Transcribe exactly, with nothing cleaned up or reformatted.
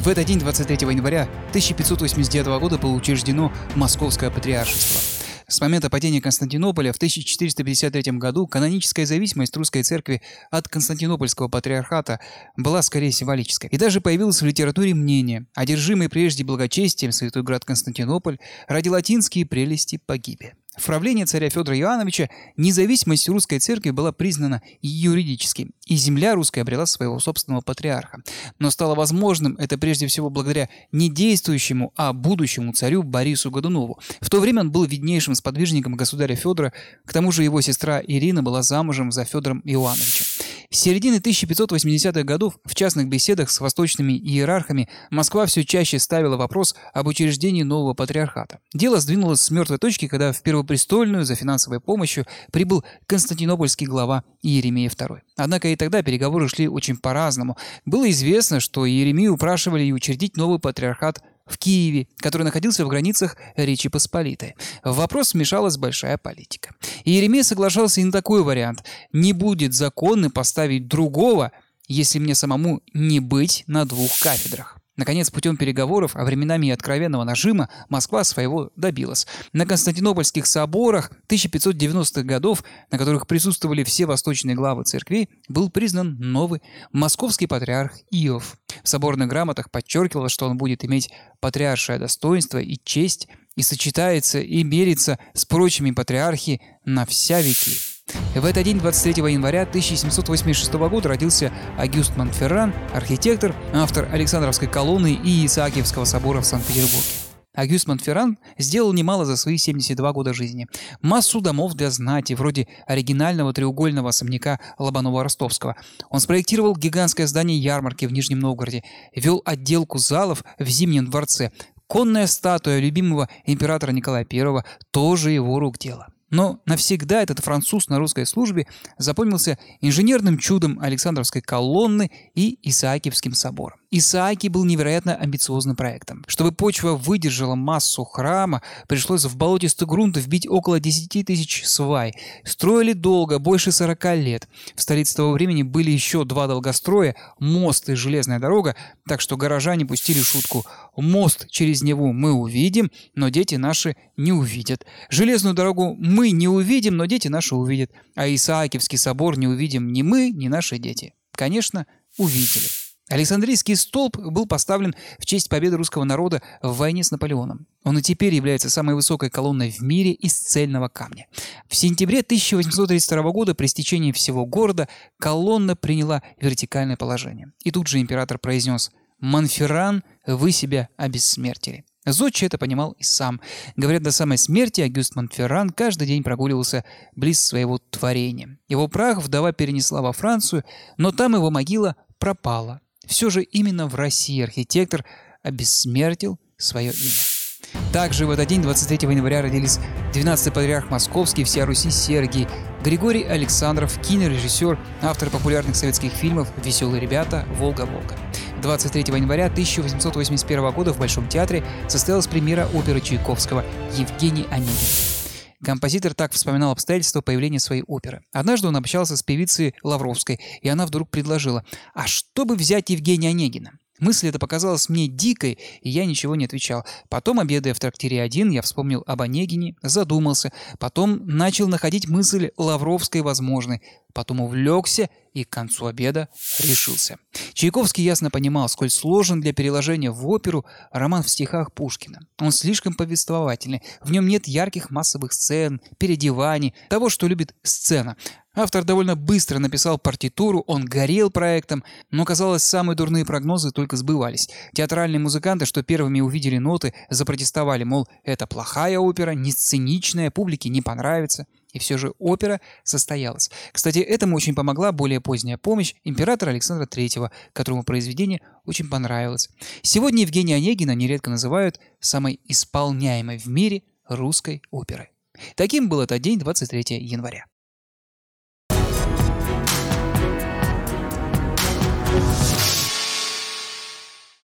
В этот день, двадцать третьего января тысяча пятьсот восемьдесят девятого года, было учреждено Московское патриаршество. С момента падения Константинополя в тысяча четыреста пятьдесят третьем году каноническая зависимость русской церкви от Константинопольского патриархата была скорее символической. И даже появилось в литературе мнение: одержимый прежде благочестием святой град Константинополь ради латинские прелести погибе. В правлении царя Федора Иоанновича независимость русской церкви была признана юридически, и земля русская обрела своего собственного патриарха. Но стало возможным это прежде всего благодаря не действующему, а будущему царю Борису Годунову. В то время он был виднейшим сподвижником государя Федора, к тому же его сестра Ирина была замужем за Федором Иоанновичем. С середины тысяча пятьсот восьмидесятых годов в частных беседах с восточными иерархами Москва все чаще ставила вопрос об учреждении нового патриархата. Дело сдвинулось с мертвой точки, когда в Первопрестольную за финансовой помощью прибыл константинопольский глава Иеремия второй. Однако и тогда переговоры шли очень по-разному. Было известно, что Иеремию упрашивали и учредить новый патриархат в Киеве, который находился в границах Речи Посполитой. В вопрос вмешалась большая политика. Иеремия соглашался и на такой вариант: не будет законно поставить другого, если мне самому не быть на двух кафедрах. Наконец, путем переговоров, а временами и откровенного нажима, Москва своего добилась. На Константинопольских соборах тысяча пятьсот девяностых годов, на которых присутствовали все восточные главы церквей, был признан новый московский патриарх Иов. В соборных грамотах подчеркивалось, что он будет иметь патриаршее достоинство и честь, и сочетается и мерится с прочими патриархи на вся веки. В этот день, двадцать третьего января тысяча семьсот восемьдесят шестого года, родился Агюст Монферран, архитектор, автор Александровской колонны и Исаакиевского собора в Санкт-Петербурге. Агюст Монферран сделал немало за свои семьдесят два года жизни. Массу домов для знати, вроде оригинального треугольного особняка Лобанова-Ростовского. Он спроектировал гигантское здание ярмарки в Нижнем Новгороде, вел отделку залов в Зимнем дворце. Конная статуя любимого императора Николая Первого тоже его рук дело. Но навсегда этот француз на русской службе запомнился инженерным чудом Александровской колонны и Исаакиевским собором. Исааки был невероятно амбициозным проектом. Чтобы почва выдержала массу храма, пришлось в болотистый грунт вбить около десяти тысяч свай. Строили долго, больше сорока лет. В столице того времени были еще два долгостроя – мост и железная дорога, так что горожане пустили шутку: мост через Неву мы увидим, но дети наши не увидят. Железную дорогу мы не увидим, но дети наши увидят. А Исаакиевский собор не увидим ни мы, ни наши дети. Конечно, увидели. Александрийский столб был поставлен в честь победы русского народа в войне с Наполеоном. Он и теперь является самой высокой колонной в мире из цельного камня. В сентябре тысяча восемьсот тридцать второго года при стечении всего города колонна приняла вертикальное положение. И тут же император произнес: «Монферран, вы себя обессмертили». Зодчий это понимал и сам. Говорят, до самой смерти Агюст Монферран каждый день прогуливался близ своего творения. Его прах вдова перенесла во Францию, но там его могила пропала. Все же именно в России архитектор обессмертил свое имя. Также в этот день, двадцать третьего января, родились двенадцатый патриарх Московский всея Руси Сергий, Григорий Александров, кинорежиссер, автор популярных советских фильмов «Веселые ребята», «Волга-Волга». двадцать третьего января тысяча восемьсот восемьдесят первого года в Большом театре состоялась премьера оперы Чайковского «Евгений Онегин». Композитор так вспоминал обстоятельства появления своей оперы. Однажды он общался с певицей Лавровской, и она вдруг предложила: «А что бы взять Евгения Онегина?» Мысль эта показалась мне дикой, и я ничего не отвечал. Потом, обедая в трактире один, я вспомнил об Онегине, задумался. Потом начал находить мысль Лавровской возможной. Потом увлекся и к концу обеда решился. Чайковский ясно понимал, сколь сложен для переложения в оперу роман в стихах Пушкина. Он слишком повествовательный, в нем нет ярких массовых сцен, переодеваний, того, что любит сцена. Автор довольно быстро написал партитуру, он горел проектом, но, казалось, самые дурные прогнозы только сбывались. Театральные музыканты, что первыми увидели ноты, запротестовали, мол, это плохая опера, не сценичная, публике не понравится. И все же опера состоялась. Кстати, этому очень помогла более поздняя помощь императора Александра Третьего, которому произведение очень понравилось. Сегодня Евгения Онегина нередко называют самой исполняемой в мире русской оперой. Таким был этот день, двадцать третьего января.